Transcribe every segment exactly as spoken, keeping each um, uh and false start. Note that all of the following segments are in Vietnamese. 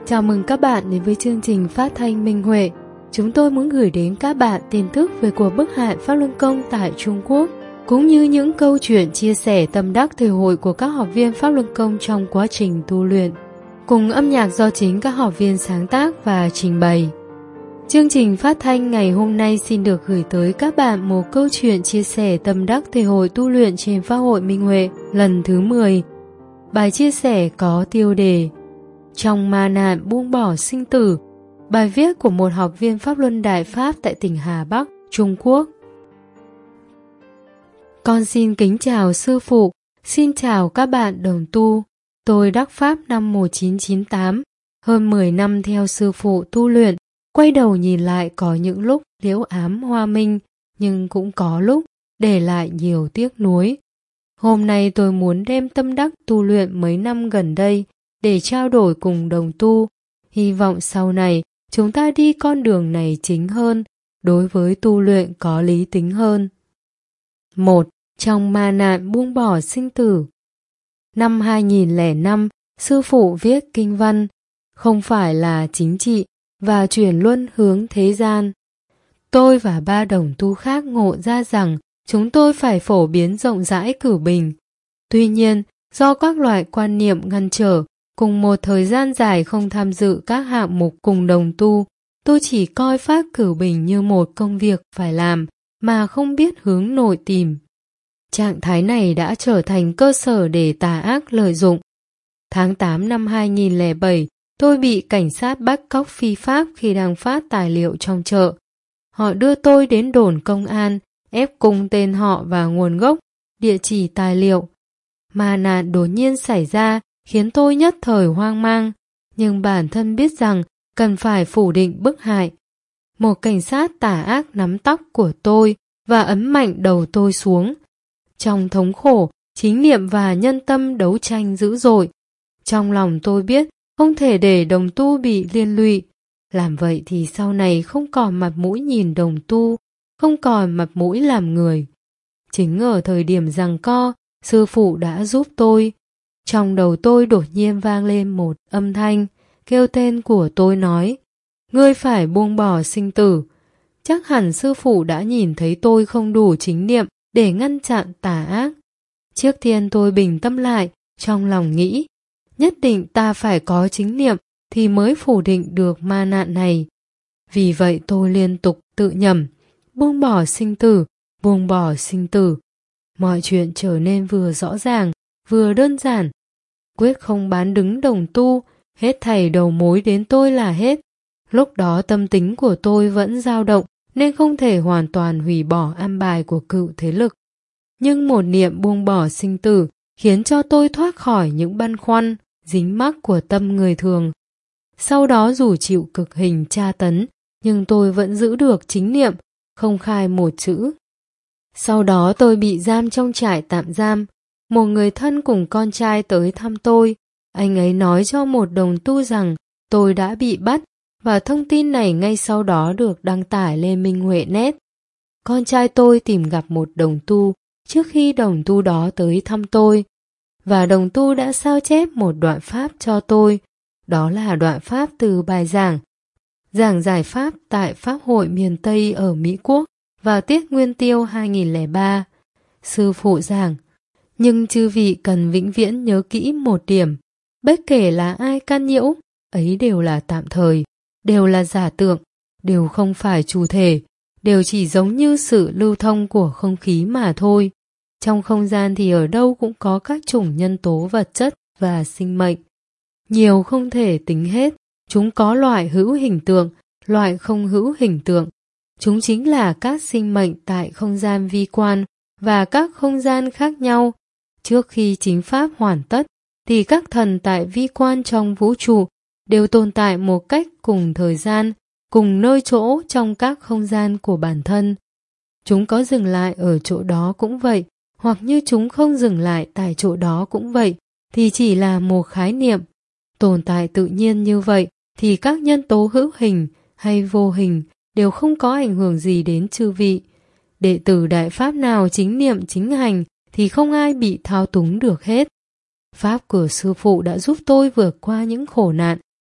Chào mừng các bạn đến với chương trình phát thanh Minh Huệ. Chúng tôi muốn gửi đến các bạn tin tức về cuộc bức hạn Pháp Luân Công tại Trung Quốc, cũng như những câu chuyện chia sẻ tâm đắc thể hội của các học viên Pháp Luân Công trong quá trình tu luyện, cùng âm nhạc do chính các học viên sáng tác và trình bày. Chương trình phát thanh ngày hôm nay xin được gửi tới các bạn một câu chuyện chia sẻ tâm đắc thể hội tu luyện trên Pháp hội Minh Huệ lần thứ mười. Bài chia sẻ có tiêu đề Trong ma nạn buông bỏ sinh tử, bài viết của một học viên Pháp Luân Đại Pháp tại tỉnh Hà Bắc, Trung Quốc. Con xin kính chào sư phụ, xin chào các bạn đồng tu. Tôi đắc Pháp năm một nghìn chín trăm chín mươi tám, hơn mười năm theo sư phụ tu luyện. Quay đầu nhìn lại có những lúc liễu ám hoa minh, nhưng cũng có lúc để lại nhiều tiếc nuối. Hôm nay tôi muốn đem tâm đắc tu luyện mấy năm gần đây để trao đổi cùng đồng tu. Hy vọng sau này chúng ta đi con đường này chính hơn, đối với tu luyện có lý tính hơn. một. Trong ma nạn buông bỏ sinh tử. Năm hai nghìn lẻ năm, sư phụ viết kinh văn, không phải là chính trị và chuyển luân hướng thế gian. Tôi và ba đồng tu khác ngộ ra rằng chúng tôi phải phổ biến rộng rãi cửu bình. Tuy nhiên, do các loại quan niệm ngăn trở, cùng một thời gian dài không tham dự các hạng mục cùng đồng tu, tôi chỉ coi pháp cửu bình như một công việc phải làm mà không biết hướng nội tìm. Trạng thái này đã trở thành cơ sở để tà ác lợi dụng. Tháng tám năm hai nghìn lẻ bảy, tôi bị cảnh sát bắt cóc phi pháp khi đang phát tài liệu trong chợ. Họ đưa tôi đến đồn công an, ép cung tên họ và nguồn gốc, địa chỉ tài liệu. Ma nạn đột nhiên xảy ra khiến tôi nhất thời hoang mang, nhưng bản thân biết rằng cần phải phủ định bức hại. Một cảnh sát tà ác nắm tóc của tôi và ấn mạnh đầu tôi xuống. Trong thống khổ, chính niệm và nhân tâm đấu tranh dữ dội. Trong lòng tôi biết không thể để đồng tu bị liên lụy. Làm vậy thì sau này không còn mặt mũi nhìn đồng tu, không còn mặt mũi làm người. Chính ở thời điểm giằng co, sư phụ đã giúp tôi. Trong đầu tôi đột nhiên vang lên một âm thanh, kêu tên của tôi nói, ngươi phải buông bỏ sinh tử. Chắc hẳn sư phụ đã nhìn thấy tôi không đủ chính niệm để ngăn chặn tà ác. Trước tiên tôi bình tâm lại, trong lòng nghĩ, nhất định ta phải có chính niệm thì mới phủ định được ma nạn này. Vì vậy tôi liên tục tự nhẩm, buông bỏ sinh tử, buông bỏ sinh tử. Mọi chuyện trở nên vừa rõ ràng, vừa đơn giản. Quyết không bán đứng đồng tu, hết thảy đầu mối đến tôi là hết. Lúc đó tâm tính của tôi vẫn dao động nên không thể hoàn toàn hủy bỏ an bài của cựu thế lực. Nhưng một niệm buông bỏ sinh tử khiến cho tôi thoát khỏi những băn khoăn, dính mắc của tâm người thường. Sau đó dù chịu cực hình tra tấn, nhưng tôi vẫn giữ được chính niệm, không khai một chữ. Sau đó tôi bị giam trong trại tạm giam. Một người thân cùng con trai tới thăm tôi. Anh ấy nói cho một đồng tu rằng tôi đã bị bắt, và thông tin này ngay sau đó được đăng tải lên Minh Huệ Net. Con trai tôi tìm gặp một đồng tu trước khi đồng tu đó tới thăm tôi, và đồng tu đã sao chép một đoạn pháp cho tôi. Đó là đoạn pháp từ bài giảng Giảng giải pháp tại Pháp hội miền Tây ở Mỹ Quốc vào tiết Nguyên Tiêu hai nghìn lẻ ba. Sư phụ giảng, nhưng chư vị cần vĩnh viễn nhớ kỹ một điểm, bất kể là ai can nhiễu, ấy đều là tạm thời, đều là giả tượng, đều không phải chủ thể, đều chỉ giống như sự lưu thông của không khí mà thôi. Trong không gian thì ở đâu cũng có các chủng nhân tố vật chất và sinh mệnh. Nhiều không thể tính hết, chúng có loại hữu hình tượng, loại không hữu hình tượng. Chúng chính là các sinh mệnh tại không gian vi quan và các không gian khác nhau. Trước khi chính pháp hoàn tất, thì các thần tại vi quan trong vũ trụ đều tồn tại một cách cùng thời gian, cùng nơi chỗ trong các không gian của bản thân. Chúng có dừng lại ở chỗ đó cũng vậy, hoặc như chúng không dừng lại tại chỗ đó cũng vậy, thì chỉ là một khái niệm. Tồn tại tự nhiên như vậy, thì các nhân tố hữu hình hay vô hình đều không có ảnh hưởng gì đến chư vị. Đệ tử Đại Pháp nào chính niệm chính hành thì không ai bị thao túng được hết. Pháp của sư phụ đã giúp tôi vượt qua những khổ nạn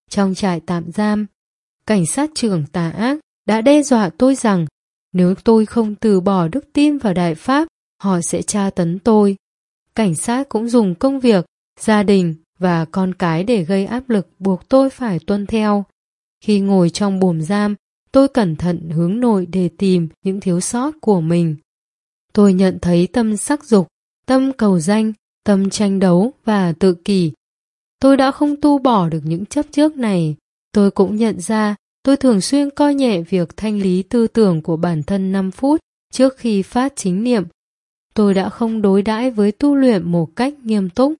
trong trại tạm giam. Cảnh sát trưởng tà ác đã đe dọa tôi rằng nếu tôi không từ bỏ đức tin vào Đại Pháp, họ sẽ tra tấn tôi. Cảnh sát cũng dùng công việc, gia đình và con cái để gây áp lực buộc tôi phải tuân theo. Khi ngồi trong buồng giam, tôi cẩn thận hướng nội để tìm những thiếu sót của mình. Tôi nhận thấy tâm sắc dục, tâm cầu danh, tâm tranh đấu và tự kỷ. Tôi đã không tu bỏ được những chấp trước này. Tôi cũng nhận ra tôi thường xuyên coi nhẹ việc thanh lý tư tưởng của bản thân năm phút trước khi phát chính niệm. Tôi đã không đối đãi với tu luyện một cách nghiêm túc.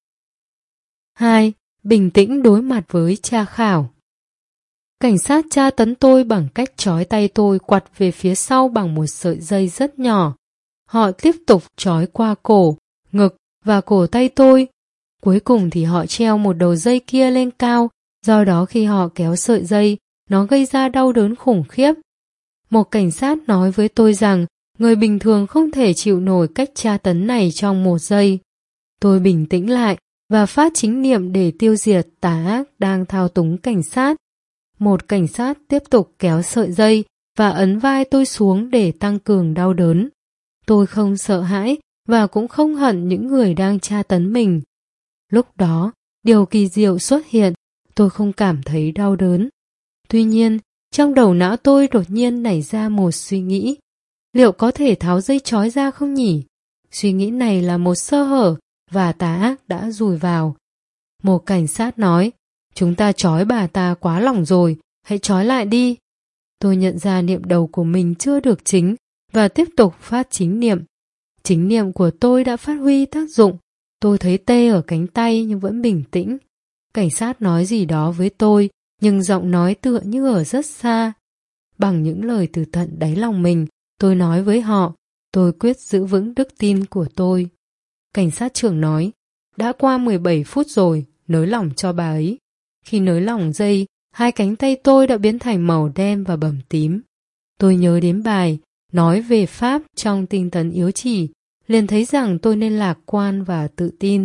hai. Bình tĩnh đối mặt với tra khảo. Cảnh sát tra tấn tôi bằng cách trói tay tôi quặt về phía sau bằng một sợi dây rất nhỏ. Họ tiếp tục trói qua cổ, ngực và cổ tay tôi. Cuối cùng thì họ treo một đầu dây kia lên cao, do đó khi họ kéo sợi dây, nó gây ra đau đớn khủng khiếp. Một cảnh sát nói với tôi rằng người bình thường không thể chịu nổi cách tra tấn này trong một giây. Tôi bình tĩnh lại và phát chính niệm để tiêu diệt tà ác đang thao túng cảnh sát. Một cảnh sát tiếp tục kéo sợi dây và ấn vai tôi xuống để tăng cường đau đớn. Tôi không sợ hãi và cũng không hận những người đang tra tấn mình. Lúc đó, điều kỳ diệu xuất hiện, tôi không cảm thấy đau đớn. Tuy nhiên, trong đầu não tôi đột nhiên nảy ra một suy nghĩ. Liệu có thể tháo dây trói ra không nhỉ? Suy nghĩ này là một sơ hở và tà ác đã dùi vào. Một cảnh sát nói, chúng ta trói bà ta quá lỏng rồi, hãy trói lại đi. Tôi nhận ra niệm đầu của mình chưa được chính và tiếp tục phát chính niệm. Chính niệm của tôi đã phát huy tác dụng. Tôi thấy tê ở cánh tay nhưng vẫn bình tĩnh. Cảnh sát nói gì đó với tôi, nhưng giọng nói tựa như ở rất xa. Bằng những lời từ tận đáy lòng mình, tôi nói với họ, tôi quyết giữ vững đức tin của tôi. Cảnh sát trưởng nói, đã qua mười bảy phút rồi, nới lỏng cho bà ấy. Khi nới lỏng dây, hai cánh tay tôi đã biến thành màu đen và bầm tím. Tôi nhớ đến bài, nói về Pháp trong tinh tấn yếu chỉ, liền thấy rằng tôi nên lạc quan và tự tin.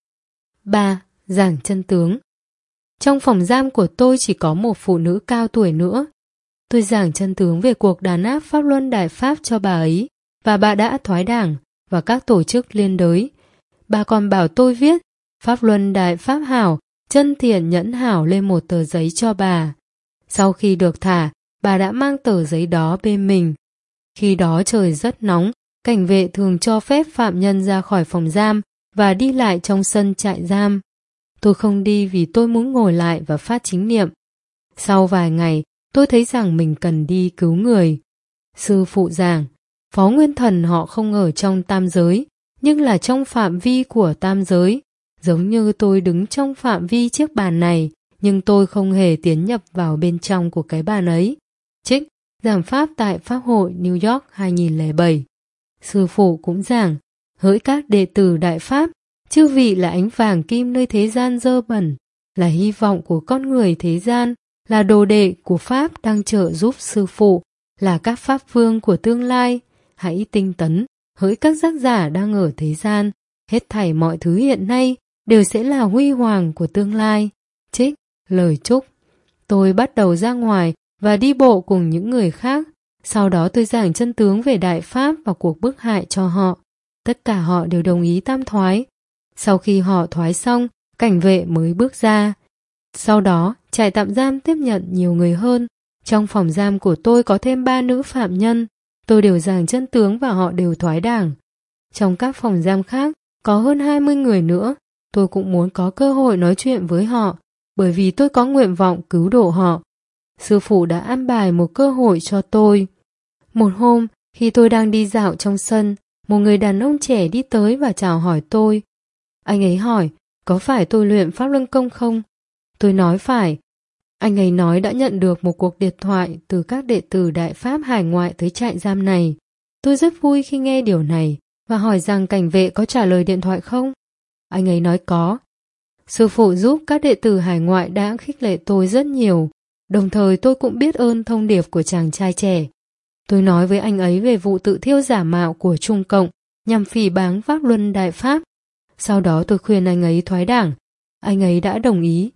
ba. Giảng chân tướng. Trong phòng giam của tôi chỉ có một phụ nữ cao tuổi nữa. Tôi giảng chân tướng về cuộc đàn áp pháp luân Đại Pháp cho bà ấy, và bà đã thoái đảng và các tổ chức liên đới. Bà còn bảo tôi viết Pháp luân Đại Pháp hảo, chân thiện nhẫn hảo lên một tờ giấy cho bà. Sau khi được thả, bà đã mang tờ giấy đó bên mình. Khi đó trời rất nóng, cảnh vệ thường cho phép phạm nhân ra khỏi phòng giam và đi lại trong sân trại giam. Tôi không đi vì tôi muốn ngồi lại và phát chính niệm. Sau vài ngày, tôi thấy rằng mình cần đi cứu người. Sư phụ giảng, Phó Nguyên Thần họ không ở trong tam giới, nhưng là trong phạm vi của tam giới. Giống như tôi đứng trong phạm vi chiếc bàn này, nhưng tôi không hề tiến nhập vào bên trong của cái bàn ấy. Trích, giảng pháp tại Pháp hội New York hai nghìn lẻ bảy. Sư phụ cũng giảng, hỡi các đệ tử Đại Pháp, chư vị là ánh vàng kim nơi thế gian dơ bẩn, là hy vọng của con người thế gian, là đồ đệ của Pháp đang trợ giúp sư phụ, là các Pháp vương của tương lai. Hãy tinh tấn, hỡi các giác giả đang ở thế gian, hết thảy mọi thứ hiện nay đều sẽ là huy hoàng của tương lai. Trích, lời chúc. Tôi bắt đầu ra ngoài và đi bộ cùng những người khác. Sau đó tôi giảng chân tướng về Đại Pháp và cuộc bức hại cho họ. Tất cả họ đều đồng ý tam thoái. Sau khi họ thoái xong, cảnh vệ mới bước ra. Sau đó, trại tạm giam tiếp nhận nhiều người hơn. Trong phòng giam của tôi có thêm ba nữ phạm nhân. Tôi đều giảng chân tướng và họ đều thoái đảng. Trong các phòng giam khác, có hơn hai mươi người nữa. Tôi cũng muốn có cơ hội nói chuyện với họ, bởi vì tôi có nguyện vọng cứu độ họ. Sư phụ đã an bài một cơ hội cho tôi. Một hôm, khi tôi đang đi dạo trong sân, một người đàn ông trẻ đi tới và chào hỏi tôi. Anh ấy hỏi, có phải tôi luyện Pháp Luân Công không? Tôi nói phải. Anh ấy nói đã nhận được một cuộc điện thoại từ các đệ tử Đại Pháp hải ngoại tới trại giam này. Tôi rất vui khi nghe điều này và hỏi rằng cảnh vệ có trả lời điện thoại không? Anh ấy nói có. Sư phụ giúp các đệ tử hải ngoại đã khích lệ tôi rất nhiều. Đồng thời tôi cũng biết ơn thông điệp của chàng trai trẻ. Tôi nói với anh ấy về vụ tự thiêu giả mạo của Trung Cộng nhằm phỉ báng Pháp Luân Đại Pháp. Sau đó tôi khuyên anh ấy thoái đảng. Anh ấy đã đồng ý.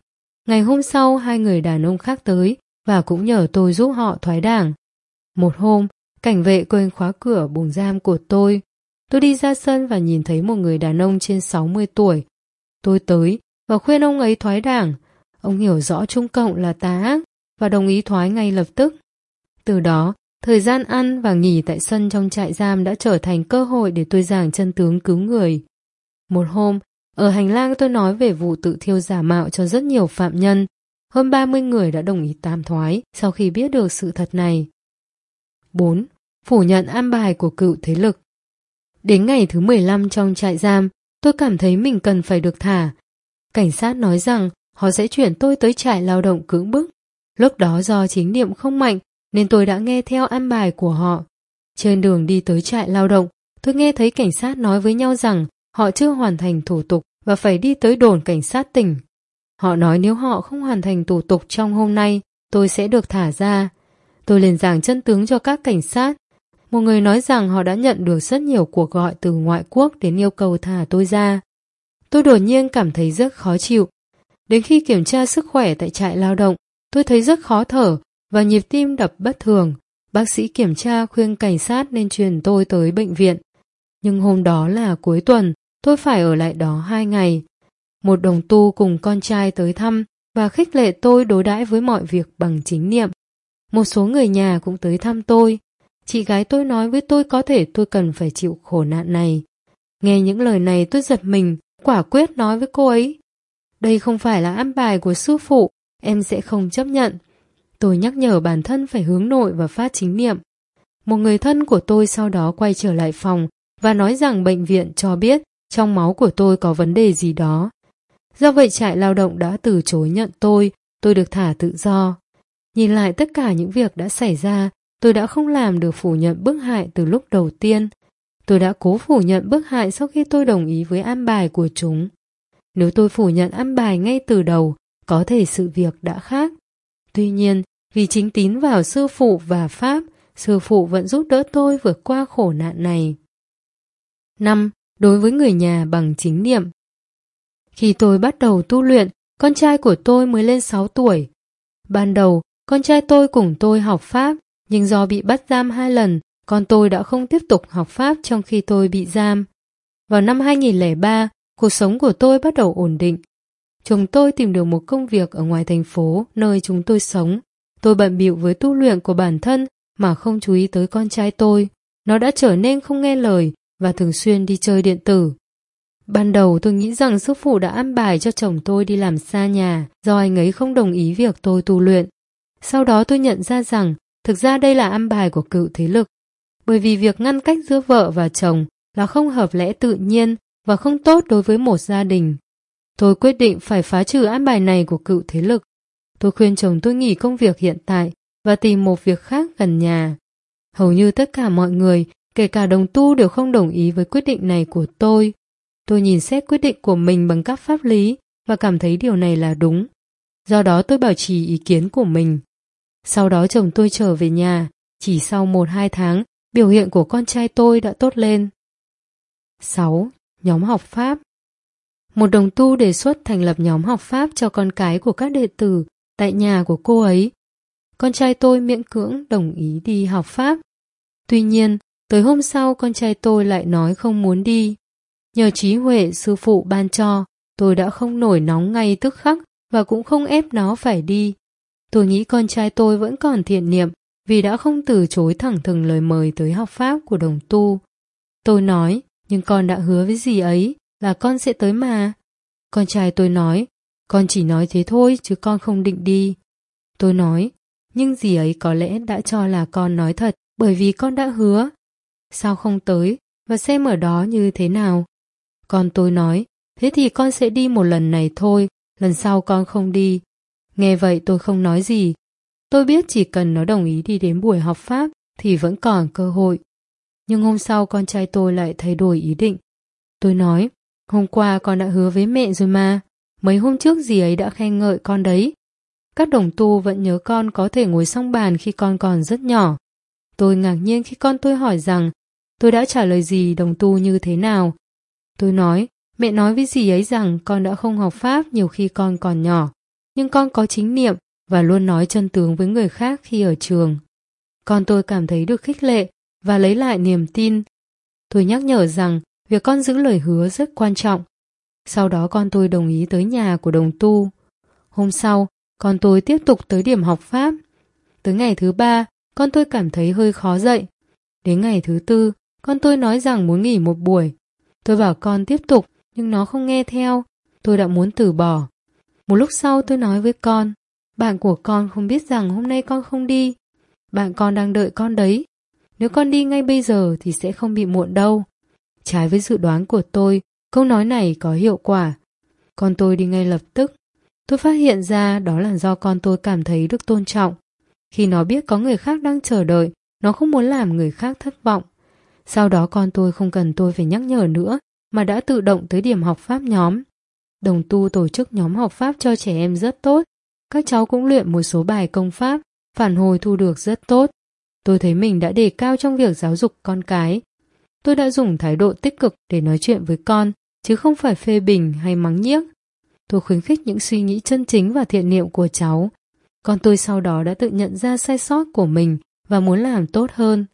Ngày hôm sau hai người đàn ông khác tới và cũng nhờ tôi giúp họ thoái đảng. Một hôm, cảnh vệ quên khóa cửa buồng giam của tôi. Tôi đi ra sân và nhìn thấy một người đàn ông trên sáu mươi tuổi. Tôi tới và khuyên ông ấy thoái đảng. Ông hiểu rõ Trung Cộng là tà ác và đồng ý thoái ngay lập tức. Từ đó, thời gian ăn và nghỉ tại sân trong trại giam đã trở thành cơ hội để tôi giảng chân tướng cứu người. Một hôm, ở hành lang tôi nói về vụ tự thiêu giả mạo cho rất nhiều phạm nhân. Hơn ba mươi người đã đồng ý tam thoái sau khi biết được sự thật này. bốn. Phủ nhận an bài của cựu thế lực. Đến ngày thứ mười lăm trong trại giam, tôi cảm thấy mình cần phải được thả. Cảnh sát nói rằng họ sẽ chuyển tôi tới trại lao động cưỡng bức. Lúc đó do chính niệm không mạnh nên tôi đã nghe theo an bài của họ. Trên đường đi tới trại lao động, tôi nghe thấy cảnh sát nói với nhau rằng họ chưa hoàn thành thủ tục và phải đi tới đồn cảnh sát tỉnh. Họ nói nếu họ không hoàn thành thủ tục trong hôm nay, tôi sẽ được thả ra. Tôi liền giảng chân tướng cho các cảnh sát. Một người nói rằng họ đã nhận được rất nhiều cuộc gọi từ ngoại quốc đến yêu cầu thả tôi ra. Tôi đột nhiên cảm thấy rất khó chịu. Đến khi kiểm tra sức khỏe tại trại lao động, tôi thấy rất khó thở và nhịp tim đập bất thường. Bác sĩ kiểm tra khuyên cảnh sát nên chuyển tôi tới bệnh viện. Nhưng hôm đó là cuối tuần, tôi phải ở lại đó hai ngày. Một đồng tu cùng con trai tới thăm và khích lệ tôi đối đãi với mọi việc bằng chính niệm. Một số người nhà cũng tới thăm tôi. Chị gái tôi nói với tôi có thể tôi cần phải chịu khổ nạn này. Nghe những lời này tôi giật mình, quả quyết nói với cô ấy. Đây không phải là an bài của sư phụ, em sẽ không chấp nhận. Tôi nhắc nhở bản thân phải hướng nội và phát chính niệm. Một người thân của tôi sau đó quay trở lại phòng và nói rằng bệnh viện cho biết trong máu của tôi có vấn đề gì đó. Do vậy trại lao động đã từ chối nhận tôi, tôi được thả tự do. Nhìn lại tất cả những việc đã xảy ra, tôi đã không làm được phủ nhận bức hại từ lúc đầu tiên. Tôi đã cố phủ nhận bức hại sau khi tôi đồng ý với an bài của chúng. Nếu tôi phủ nhận an bài ngay từ đầu, có thể sự việc đã khác. Tuy nhiên, vì chính tín vào sư phụ và Pháp, sư phụ vẫn giúp đỡ tôi vượt qua khổ nạn này. năm. Đối với người nhà bằng chính niệm. Khi tôi bắt đầu tu luyện, con trai của tôi mới lên sáu tuổi. Ban đầu, con trai tôi cùng tôi học Pháp, nhưng do bị bắt giam hai lần, con tôi đã không tiếp tục học Pháp trong khi tôi bị giam. Vào năm hai nghìn lẻ ba, cuộc sống của tôi bắt đầu ổn định. Chồng tôi tìm được một công việc ở ngoài thành phố nơi chúng tôi sống. Tôi bận bịu với tu luyện của bản thân mà không chú ý tới con trai tôi. Nó đã trở nên không nghe lời và thường xuyên đi chơi điện tử. Ban đầu tôi nghĩ rằng sư phụ đã an bài cho chồng tôi đi làm xa nhà do anh ấy không đồng ý việc tôi tu luyện. Sau đó tôi nhận ra rằng thực ra đây là an bài của cựu thế lực. Bởi vì việc ngăn cách giữa vợ và chồng là không hợp lẽ tự nhiên và không tốt đối với một gia đình. Tôi quyết định phải phá trừ an bài này của cựu thế lực. Tôi khuyên chồng tôi nghỉ công việc hiện tại và tìm một việc khác gần nhà. Hầu như tất cả mọi người, kể cả đồng tu đều không đồng ý với quyết định này của tôi. Tôi nhìn xét quyết định của mình bằng các pháp lý và cảm thấy điều này là đúng. Do đó tôi bảo trì ý kiến của mình. Sau đó chồng tôi trở về nhà. Chỉ sau một hai tháng, biểu hiện của con trai tôi đã tốt lên. sáu. Nhóm học Pháp. Một đồng tu đề xuất thành lập nhóm học Pháp cho con cái của các đệ tử tại nhà của cô ấy. Con trai tôi miễn cưỡng đồng ý đi học Pháp. Tuy nhiên, tới hôm sau con trai tôi lại nói không muốn đi. Nhờ trí huệ sư phụ ban cho, tôi đã không nổi nóng ngay tức khắc và cũng không ép nó phải đi. Tôi nghĩ con trai tôi vẫn còn thiện niệm vì đã không từ chối thẳng thừng lời mời tới học Pháp của đồng tu. Tôi nói, nhưng con đã hứa với dì ấy là con sẽ tới mà. Con trai tôi nói, con chỉ nói thế thôi chứ con không định đi. Tôi nói, nhưng dì ấy có lẽ đã cho là con nói thật bởi vì con đã hứa. Sao không tới và xem ở đó như thế nào? Con tôi nói, thế thì con sẽ đi một lần này thôi, lần sau con không đi. Nghe vậy tôi không nói gì. Tôi biết chỉ cần nó đồng ý đi đến buổi học Pháp thì vẫn còn cơ hội. Nhưng hôm sau con trai tôi lại thay đổi ý định. Tôi nói, hôm qua con đã hứa với mẹ rồi mà. Mấy hôm trước dì ấy đã khen ngợi con đấy. Các đồng tu vẫn nhớ con có thể ngồi song bàn khi con còn rất nhỏ. Tôi ngạc nhiên khi con tôi hỏi rằng tôi đã trả lời gì đồng tu như thế nào. Tôi nói, mẹ nói với dì ấy rằng con đã không học Pháp nhiều khi con còn nhỏ. nhưng con có chính niệm và luôn nói chân tướng với người khác khi ở trường. Con tôi cảm thấy được khích lệ và lấy lại niềm tin. Tôi nhắc nhở rằng việc con giữ lời hứa rất quan trọng. Sau đó con tôi đồng ý tới nhà của đồng tu. Hôm sau, con tôi tiếp tục tới điểm học Pháp. Tới ngày thứ ba, con tôi cảm thấy hơi khó dậy. Đến ngày thứ tư, con tôi nói rằng muốn nghỉ một buổi. Tôi bảo con tiếp tục, nhưng nó không nghe theo. Tôi đã muốn từ bỏ. Một lúc sau tôi nói với con, bạn của con không biết rằng hôm nay con không đi. Bạn con đang đợi con đấy. Nếu con đi ngay bây giờ thì sẽ không bị muộn đâu. Trái với dự đoán của tôi, câu nói này có hiệu quả. Con tôi đi ngay lập tức. Tôi phát hiện ra đó là do con tôi cảm thấy được tôn trọng. Khi nó biết có người khác đang chờ đợi, nó không muốn làm người khác thất vọng. Sau đó con tôi không cần tôi phải nhắc nhở nữa, mà đã tự động tới điểm học Pháp nhóm. Đồng tu tổ chức nhóm học Pháp cho trẻ em rất tốt. Các cháu cũng luyện một số bài công Pháp, phản hồi thu được rất tốt. Tôi thấy mình đã đề cao trong việc giáo dục con cái. Tôi đã dùng thái độ tích cực để nói chuyện với con, chứ không phải phê bình hay mắng nhiếc. Tôi khuyến khích những suy nghĩ chân chính và thiện niệm của cháu. Con tôi sau đó đã tự nhận ra sai sót của mình và muốn làm tốt hơn.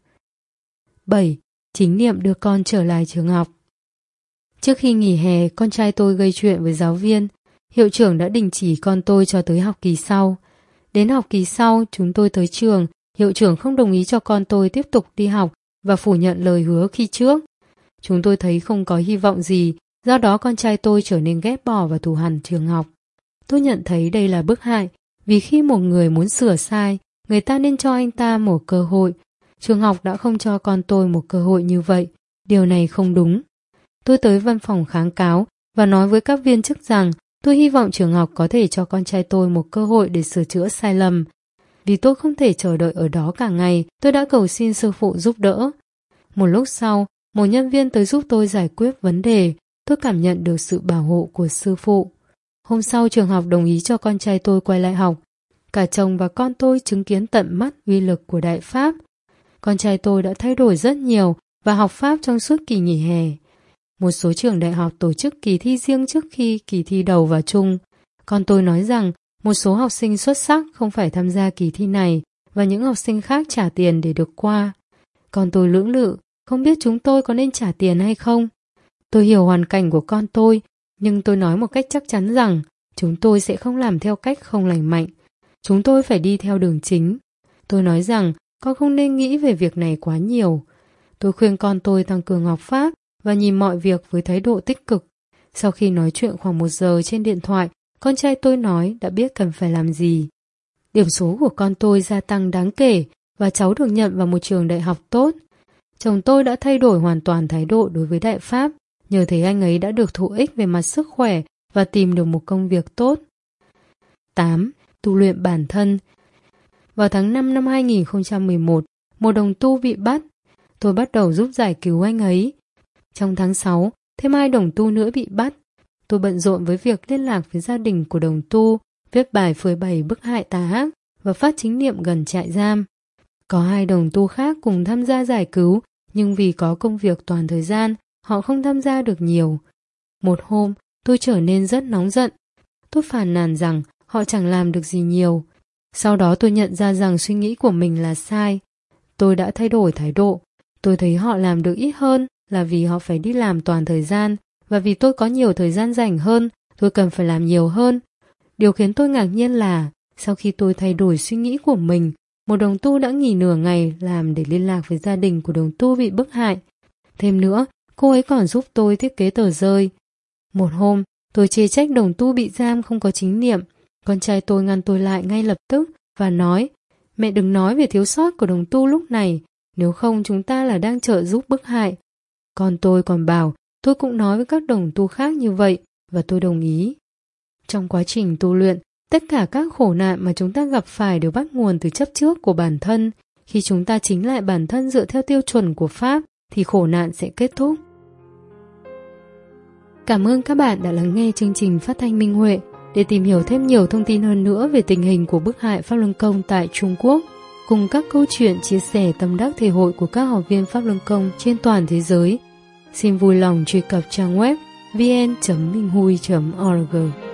bảy. Chính niệm đưa con trở lại trường học. Trước khi nghỉ hè, con trai tôi gây chuyện với giáo viên. Hiệu trưởng đã đình chỉ con tôi cho tới học kỳ sau. Đến học kỳ sau, chúng tôi tới trường. Hiệu trưởng không đồng ý cho con tôi tiếp tục đi học và phủ nhận lời hứa khi trước. Chúng tôi thấy không có hy vọng gì, do đó con trai tôi trở nên ghét bỏ và thù hằn trường học. Tôi nhận thấy đây là bức hại, vì khi một người muốn sửa sai, người ta nên cho anh ta một cơ hội. Trường học đã không cho con tôi một cơ hội như vậy. Điều này không đúng. Tôi tới văn phòng kháng cáo và nói với các viên chức rằng tôi hy vọng trường học có thể cho con trai tôi một cơ hội để sửa chữa sai lầm. Vì tôi không thể chờ đợi ở đó cả ngày, tôi đã cầu xin sư phụ giúp đỡ. Một lúc sau, một nhân viên tới giúp tôi giải quyết vấn đề. Tôi cảm nhận được sự bảo hộ của sư phụ. Hôm sau trường học đồng ý cho con trai tôi quay lại học. Cả chồng và con tôi chứng kiến tận mắt uy lực của Đại Pháp. Con trai tôi đã thay đổi rất nhiều và học Pháp trong suốt kỳ nghỉ hè. Một số trường đại học tổ chức kỳ thi riêng trước khi kỳ thi đầu và chung. Con tôi nói rằng một số học sinh xuất sắc không phải tham gia kỳ thi này và những học sinh khác trả tiền để được qua. Con tôi lưỡng lự, không biết chúng tôi có nên trả tiền hay không. Tôi hiểu hoàn cảnh của con tôi, nhưng tôi nói một cách chắc chắn rằng chúng tôi sẽ không làm theo cách không lành mạnh. Chúng tôi phải đi theo đường chính. Tôi nói rằng con không nên nghĩ về việc này quá nhiều. Tôi khuyên con tôi tăng cường học Pháp và nhìn mọi việc với thái độ tích cực. Sau khi nói chuyện khoảng một giờ trên điện thoại, con trai tôi nói đã biết cần phải làm gì. Điểm số của con tôi gia tăng đáng kể và cháu được nhận vào một trường đại học tốt. Chồng tôi đã thay đổi hoàn toàn thái độ đối với Đại Pháp, nhờ thấy anh ấy đã được thụ ích về mặt sức khỏe và tìm được một công việc tốt. tám. Tu luyện bản thân. Vào tháng năm năm hai nghìn không trăm mười một, một đồng tu bị bắt. Tôi bắt đầu giúp giải cứu anh ấy. Trong tháng sáu, thêm hai đồng tu nữa bị bắt. Tôi bận rộn với việc liên lạc với gia đình của đồng tu, viết bài phơi bày bức hại tà ác và phát chính niệm gần trại giam. Có hai đồng tu khác cùng tham gia giải cứu, nhưng vì có công việc toàn thời gian, họ không tham gia được nhiều. Một hôm, tôi trở nên rất nóng giận. Tôi phàn nàn rằng họ chẳng làm được gì nhiều. Sau đó tôi nhận ra rằng suy nghĩ của mình là sai. Tôi đã thay đổi thái độ. Tôi thấy họ làm được ít hơn là vì họ phải đi làm toàn thời gian, và vì tôi có nhiều thời gian rảnh hơn, tôi cần phải làm nhiều hơn. Điều khiến tôi ngạc nhiên là, sau khi tôi thay đổi suy nghĩ của mình, một đồng tu đã nghỉ nửa ngày làm để liên lạc với gia đình của đồng tu bị bức hại. Thêm nữa, cô ấy còn giúp tôi thiết kế tờ rơi. Một hôm, tôi chê trách đồng tu bị giam không có chính niệm. Con trai tôi ngăn tôi lại ngay lập tức và nói, mẹ đừng nói về thiếu sót của đồng tu lúc này, nếu không chúng ta là đang trợ giúp bức hại. Con tôi còn bảo, tôi cũng nói với các đồng tu khác như vậy, và tôi đồng ý. Trong quá trình tu luyện, tất cả các khổ nạn mà chúng ta gặp phải đều bắt nguồn từ chấp trước của bản thân. Khi chúng ta chính lại bản thân dựa theo tiêu chuẩn của Pháp, thì khổ nạn sẽ kết thúc. Cảm ơn các bạn đã lắng nghe chương trình phát thanh Minh Huệ. Để tìm hiểu thêm nhiều thông tin hơn nữa về tình hình của bức hại Pháp Luân Công tại Trung Quốc, cùng các câu chuyện chia sẻ tâm đắc thể hội của các học viên Pháp Luân Công trên toàn thế giới, xin vui lòng truy cập trang web vn chấm minh hui chấm org.